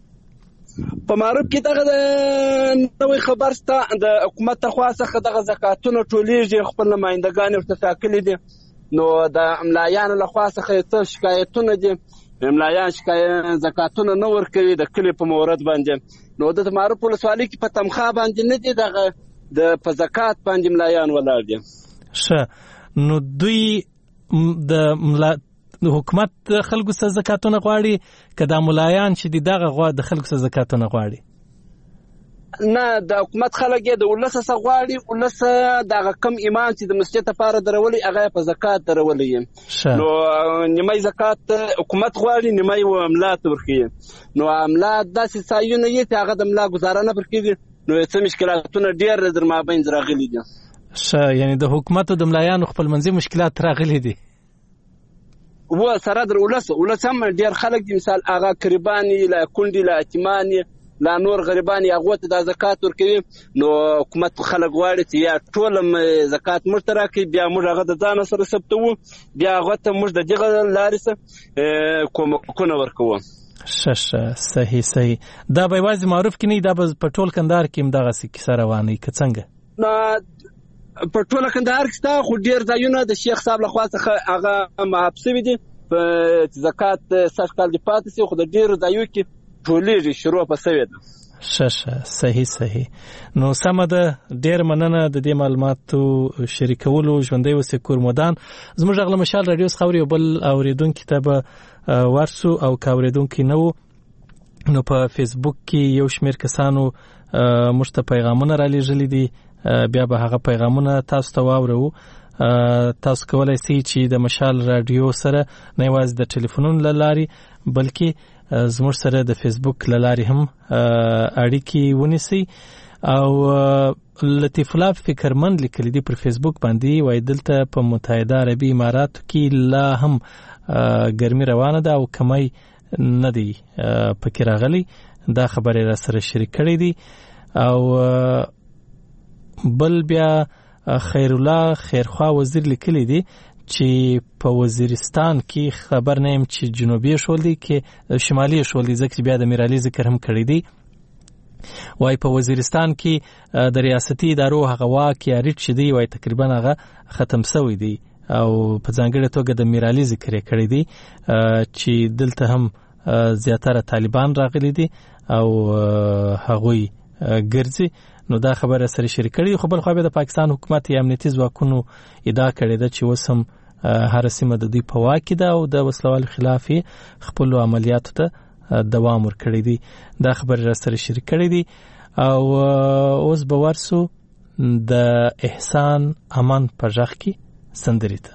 L: په معروف کې دغه نوې خبر سته د حکومت ترخوا څخه دغه زکاتونه ټولیږي. خپل نمایندګان ورته ټاکلي دي. نو د املایانو لخوا څخه څه شکایتونه دي. املایان زکاتونه نه ورکوي د کلي په مورد باندې. نو د معروف ولسوالۍ کې په تمخا باندې نه دي دغه د په زکات باندې املایان ولاړ دي.
A: ښه نو دوی د حکومت خلکو څخه زکاتونه غواړي که د ملایان چې دغه د خلکو څخه زکاتونه غواړي؟
L: نه د حکومت خلک یې د ولس څخه غواړي. ولس دغه کم ایمان چې د مسجد لپاره درولي هغه په زکات درولي. نو نیمه زکات حکومت غواړي نیمه و املات ورکوي. نو املات داسې ځایونه یې چې هغه د املا ګزاره نه ورکوي. نو څه مشکلاتونه ډېر در مابین راغلي دي.
A: ښه یعنی د حکومت او د ملایانو خپلمنځي مشکلات راغلي دي.
L: و سره در ولس هم ډېر خلک دي. مثال هغه قریبانی لا کونډي لا اتمانی لا نور غریبان هغه ته د زکات ورکوي. نو حکومت خلک غواړي چې یا ټول زکات موږ ته راکړي بیا موږ هغه د ځان سره ثبتوو بیا هغه ته موږ د دغه لارې څخه کومکونه ورکوو.
A: ښه صحیح. دا به یوازې معروف کې نه دا به په ټول کندهار کې هم دغسې کیسه روانه که څنګه؟
L: په ټول کندهار کې ستا خو ډېر ځایونه د شیخ صاحب لخوا څخه هغه محب شوي دي په زکات سږ کال دې پاتې شي. خو د ډېرو ځایو کې ټولېږي شروع په سوې ده.
A: ښه صحیح. نو سمه ده. ډېر مننه د دې معلوماتو شریکولو. ژوندی اوسې کورمودان. زموږ غږ له مشال رادیو څخه اوري. یو بل اورېدونکي ته به ورسو او که اورېدونکي نه و نو په فیسبوک کې یو شمېر کسانو موږ ته پیغامونه رالیږلي دي. بیا به هغه پیغامونه تاسو ته واورو. تاسو کولی شئ چې د مشال رادیو سره نه یوازې د ټلیفونونو له لارې بلکې زموږ سره د فیسبوک له لارې هم اړیکې ونیسئ. او لطیف الله فکرمند لیکلی دی پر فیسبوک باندې وایي دلته په متحده عربي اماراتو کې لا هم ګرمي روانه ده او کمی نه دی پکې راغلی. دا خبرې را سره شریک کړې دي. او بل بیا خیر الله خیرخوا وزیر لیکلی دی چې په وزیرستان کې خبر نه یم چې جنوبي شول دي کې شمالي شول دي ځکه بیا د میرعلي ذکر هم کړی دی. وای په وزیرستان کې د ریاستي ادارو هغه واک یا ریټ شدی وای تقریبا هغه ختم شوی دی او په ځانګړي توګه د میرعلي ذکر کړی دی چې دلته هم زیاتره طالبان راغلي دي او هغوی ګرځي. نو دا خبره سره شریک کړي. خو بل خو به د پاکستان حکومت یا امنیتي ځواکونو ادعا کړې ده چې اوس هم هر سیمه د دوی په واک کې ده او د وسلوال خلاف خپل عملیاتو ته دوام ورکړی دی. دا خبره سره شریک کړي دي. او اوس به ورسو د احسان امان په ژغ کې سندرې ته.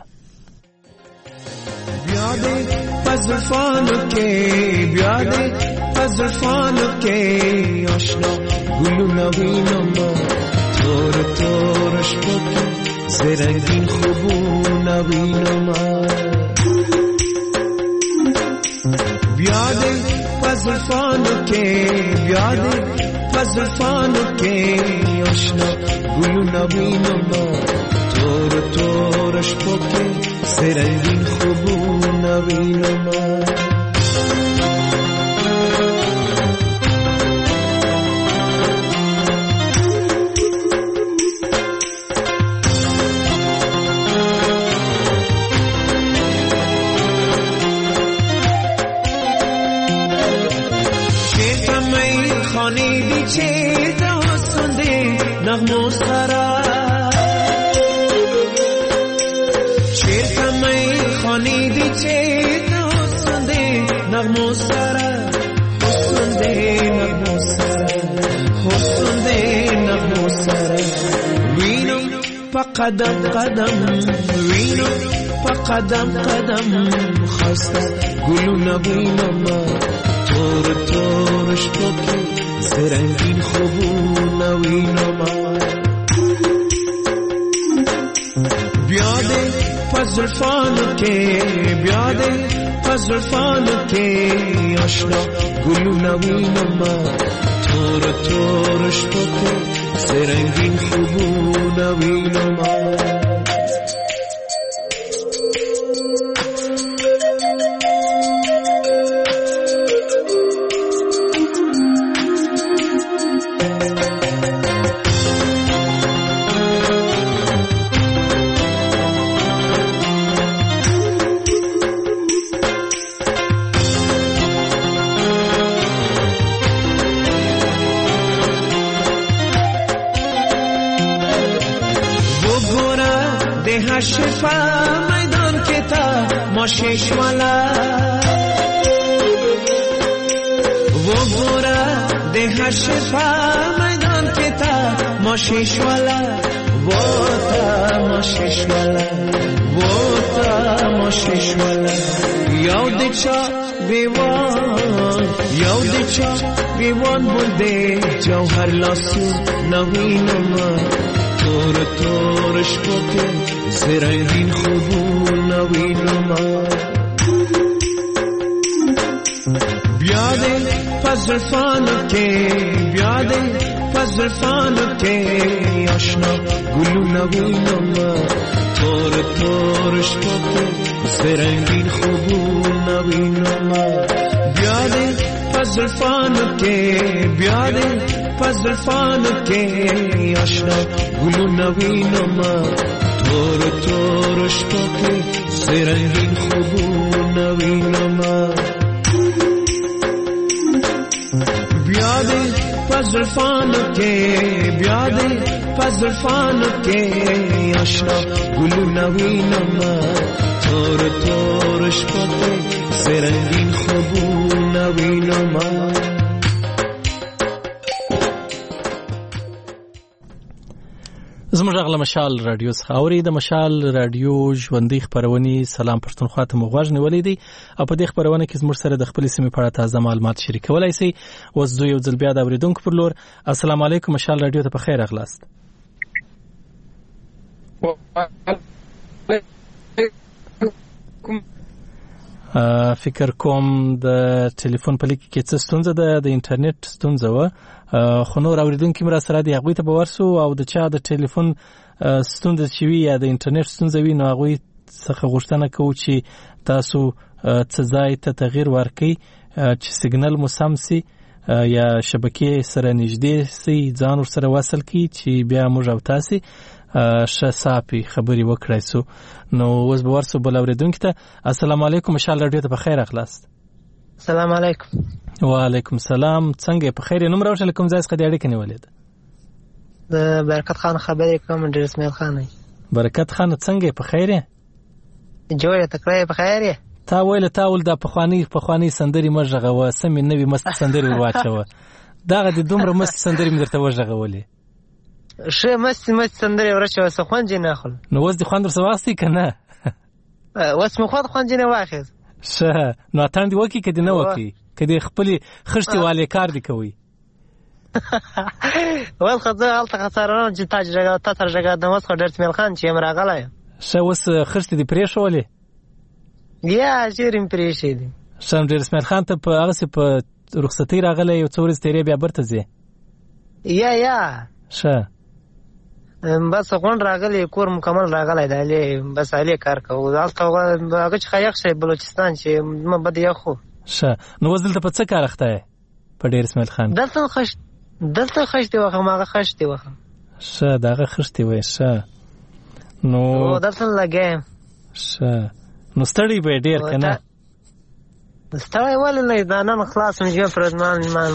I: بیا دې پزفانو کې بیا دې پزفانو کې آشنا گلونه وینم تور شپو کې زرنگین خوبونه وینم. بیا دې پزفانو کې بیا دې پزفانو کې آشنا گلونه وینم تور شپو کې زرنگین خوبونه وینم. نغمو سرا شیر کمی خانی دی چه نوسنده نغمو سرا حسنده نغمو سرا حسنده نغمو سرا وینم پا قدم قدم وینو په قدم قدم خسته ګلونه وینم تور تور شپو کې سرنګین خوبونه وینم بیا دې فزلفانو کې بیا دې فزلفانو کې آشنا ګلونه وینم تور تور شپو کې سرنگین خوبونه وینم شفا میدان کے تا ماشیش والا وہ گورا دیہا شفا میدان کے تا ماشیش والا وہ تا ماشیش والا وہ تا ماشیش والا یاد چا بیوان بلدے جوہر لاسو نوینم تور تور شپو کے سرنگین خوبونه وینم بیا دې فزلفانو کې بیا دې فزلفانو کې آشنا ګلونه وینم تور تور شپو کې سرنگین خوبونه وینم بیا دې فزلفانو کې بیا دې فزلفانو کې آشنا ګلونه وینم تور تور شپو کې سرنگین خوبونه وینم بیا دې فزلفانو کې بیا دې فزلفانو کې آشنا ګلونه وینم تور تور شپو کې سرنگین خوبونه وینم
A: زموږ غلا مشال رادیو څخه اوري د مشال رادیو ژوندۍ خبرونه سلام پښتونخوا ته مغواړ نیولې دي او په دې خبرونه کې زموږ سره د خپل سیمې په اړه تازه معلومات شریکولای شي اوس دوی یو ځل بیا د اوریدونکو پر لور السلام علیکم مشال رادیو ته په خیر اغلاست فکر کوم د ټلیفون په لیک کې څه ستونزه ده د انټرنیټ ستونزه و خو نور اوریدونکو مرا سره دی هغه ته باورسو او د چا د ټلیفون ستونزه چې وي یا د انټرنیټ ستونزه وي نو هغه څخه غوښتنه کوو چې تاسو څه ځای ته تغییر ورکړئ چې سیګنل مو سم سي یا شبکې سره نږدې سي ځان سره وصل کړئ چې بیا موږ او تاسو شاساپی خبري وکړای سو نو اوس به ورسو بل اوریدونکو ته السلام علیکم مشال رادیو ته په خیر اخلاص
M: السلام علیکم
A: وعلیکم السلام څنګه په خیر نوم راوښل کوم ځای څخه د اړیکې نیولې ده
M: د برکت خان خبرې کوم ډیر اسماعیل خان
A: برکت خان څنګه په خیر
M: جوړه تکړه په خیر
A: تا ویل تاول د پخوانی سندري مرغه و سمې نوې مست سندري واچوه داغه د دومره مست سندري مرته وژغولې
M: شه مست سندري ورچو سخونځ نه خل
A: نو وځ د خوندر سواسي کنه
M: وس مخوت خوندې نه واخیز
A: شه نو اتاند وکی کدی نه وکی کدی خپل خشتي والي کار دی کوي
M: ول خدای الته خسرانه چې تاجرګه تاجرګه د مس خو ډرت مل خان چې مراغله
A: شه وس خشتي دی پریښولې
M: یا چیرې پریښې دي
A: سم ډیر اسماعیل خان ته په هغه په رخصتي راغله یو څورز تیرې بیا برته زی
M: یا
A: شه
M: بس غون راغلی کور مکمل راغلی دی بس علي کار کوو الته هغه چې خیاخ شي بلوچستان چې ما بده یخو
A: شه نو وزل ته په څه کار اخته په ډیر اسماعیل خان
M: دلته خشتي وخه ماغه خشتي وخه
A: شه داغه خشتي وای شه نو
M: دلته لګې
A: شه نو ستړي به ډیر کنه
M: ستړي ول نه دا نن خلاص مې پردمان مان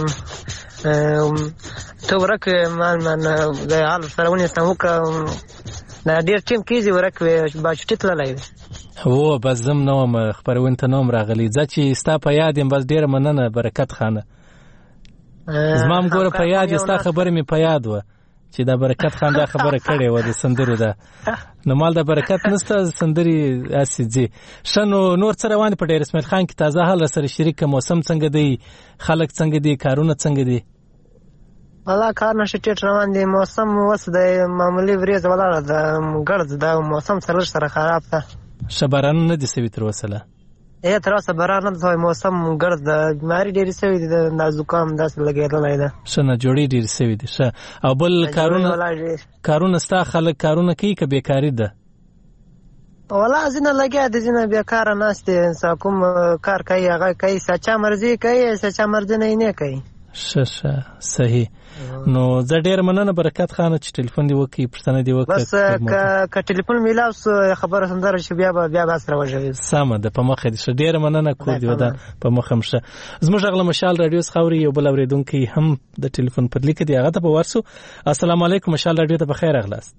M: ته ورکه مان د حال سرهونه سموکه دا ډیر ټیم کیږي ورکه باچټ تللای
A: هو بس زم نو خبرونه ته نوم راغلی ځکه ستا په یاد یم بس ډیر مننه برکت خانه زمام ګوره په یاد ستا خبره می په یاد و چې دا برکت خان دا خبره کړې و د سندرو ده نو مال د برکت نسته سندري اسيځي شنو نور څه روان په ډېر اسماعیل خان کې تازه حال سره شریک موسم څنګه دی خلک څنګه دي کارونه څنګه دي
M: والله کار نشه ټیټ روان دي موسم وس د معمولی وریځ ولاړه د ګرځ د موسم سره خراب ده
A: شبران نه دي سوي تر وسله
M: تر اوسه باران نه دی موسم ګرځ د بیماری ډېری سوي دي د زکام داس لګېدلای ده
A: شنه جوړی ډېری سوي دي او بل کارونه ستا خلک کارونه کوي که بیکاری ده
M: والله ځینې لګیا دي ځینې بیکاره ناست دي کوم کار کوي هغه کوي سچا مرضي کوي سچا مرضي نه کوي
A: ښه صحیح نو زه ډېر مننه برکت خانه چې ټلیفون دی وکړي پښتنه دی وکړي
M: بس که ټلیفون میلاو سو خبره سندره شي بیا سره وژوي
A: سمه ده په مخه دي ډېر مننه کو دی ودا په مخه مشه زموږ غل مشال رادیو خوري یو بل اوریدونکو هم د ټلیفون پر لیک دی هغه ته په ورسو السلام علیکم مشال رادیو ته بخیر اغلاست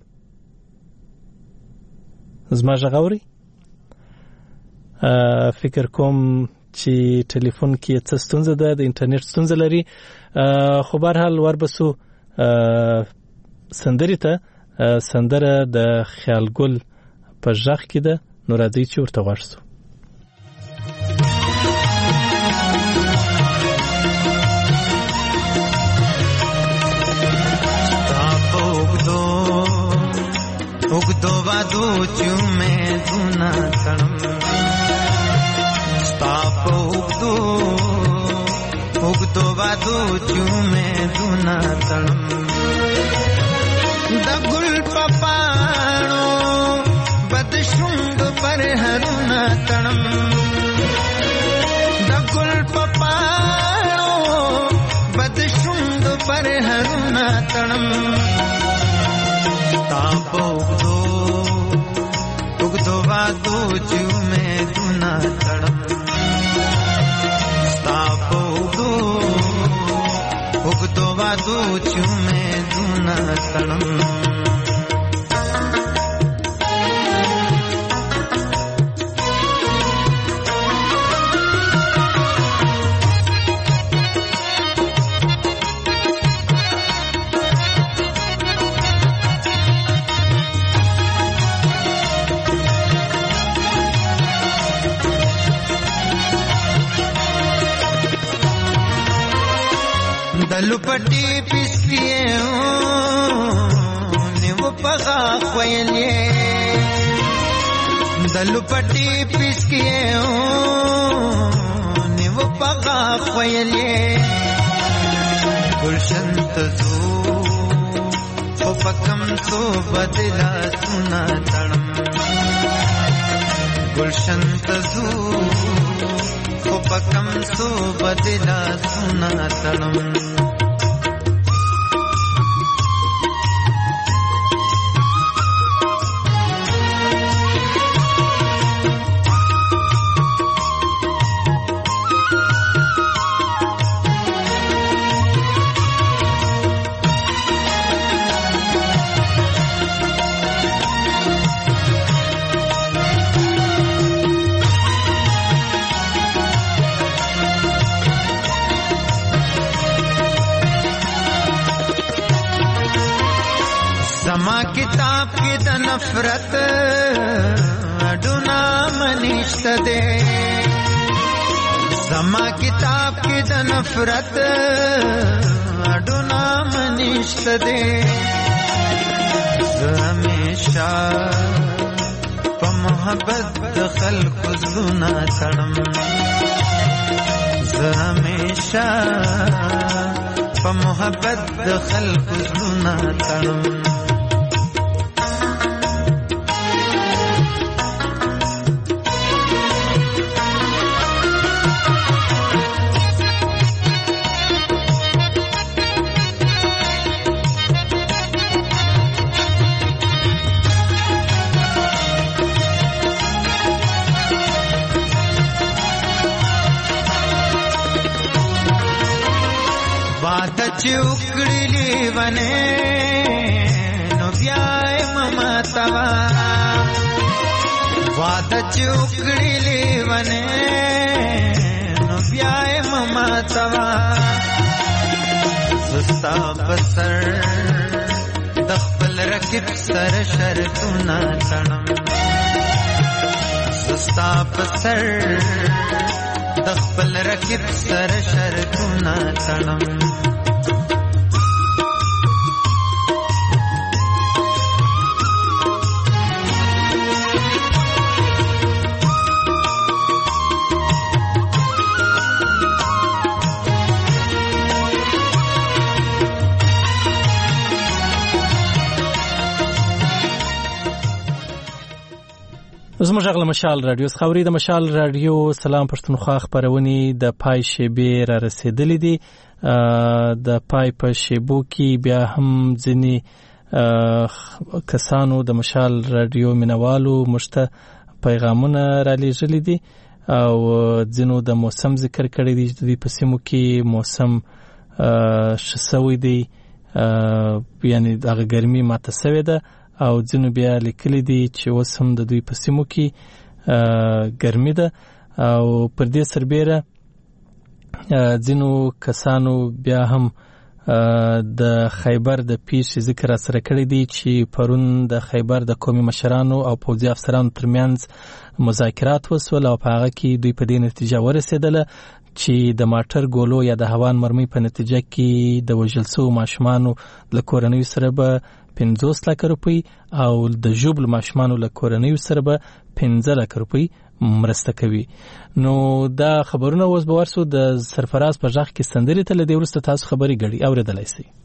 A: زما غوري فکر کوم چې ټلیفون کې څه ستونزه ده د انټرنیټ ستونزه لري خو به هر حال وربسو سندرې ته سندره د خیال ګل په ژغ کې ده نو راځئ چې ورته غوږ شو
N: उगदो वादो चुमे दुना तणम स्ताप उगदो वादो चुमे दुना तणम दगुल पपाणो बदशुंग पर हरुना तणम दगुल पपाणो बदशुंग पर हरुना तणम तापो उगदो वादो चुमे दुना तणम तापो उगदो वादो चुमे दुना तणम दलुपटी पिस्किए निव पगा क्वयलिए दलुपटी पिस्किए निव पगा क्वयलिए गुलशन तजू पकम तो बदला सुना तणम गुलशन तजू पकम तो बदला सुना तणम समा किताब की द नफरत अडुना मनिष्ठ दे समा किताब की द नफरत अडुना मनिष्ठ दे हमेशा प मोहब्बत खल्क जुना तणम हमेशा प मोहब्बत खल्क जुना तणम चुकड़ी वने नो ब्याय ममतवा वाद चुकड़ी वने नो ब्याय ममतवा सुस्ता बसर رقیب سر شرطونه تړم ستا په سر د خپل رقیب سر شرطونه تړم
A: زموږ غږ له مشال رادیو څخه اوري. د مشال رادیو سلام پښتونخوا خبرونې د پای شیبې را رسیدلې دي. د پای په شیبو کې بیا هم ځینې کسانو د مشال رادیو مینوالو مشته پیغامونه را لیږلي دي او ځینو د موسم ذکر کړی دی چې د په سیمو کې موسم ښه سوی دی، یعنی دغه ګرمي ماته سوې ده او ځینو بیا لیکلي دي چې اوس هم د دوی په سیمو کې ګرمي ده او پر دې سربیره ځینو کسانو بیا هم د خیبر د پیښې ذکر سره کړی دی چې پرون د خیبر د قومي مشرانو او پوځي افسرانو ترمنځ مذاکرات وسول او په هغه کې دوی په دې نتیجه ورسېدله چې د ماټر ګولو یا د هوان مرمۍ په نتیجه کې د وژل شوو ماشومانو له کورنیو سره به 50 لک روپۍ او د ژوبل ماشومانو له کورنیو سره به 15 لک روپۍ مرسته کوي. نو دا خبرونه اوس به ورسو د سرفراز په ځخ کې سندري ته له دې ورسته تاسو خبري غړي اوریدلای شئ.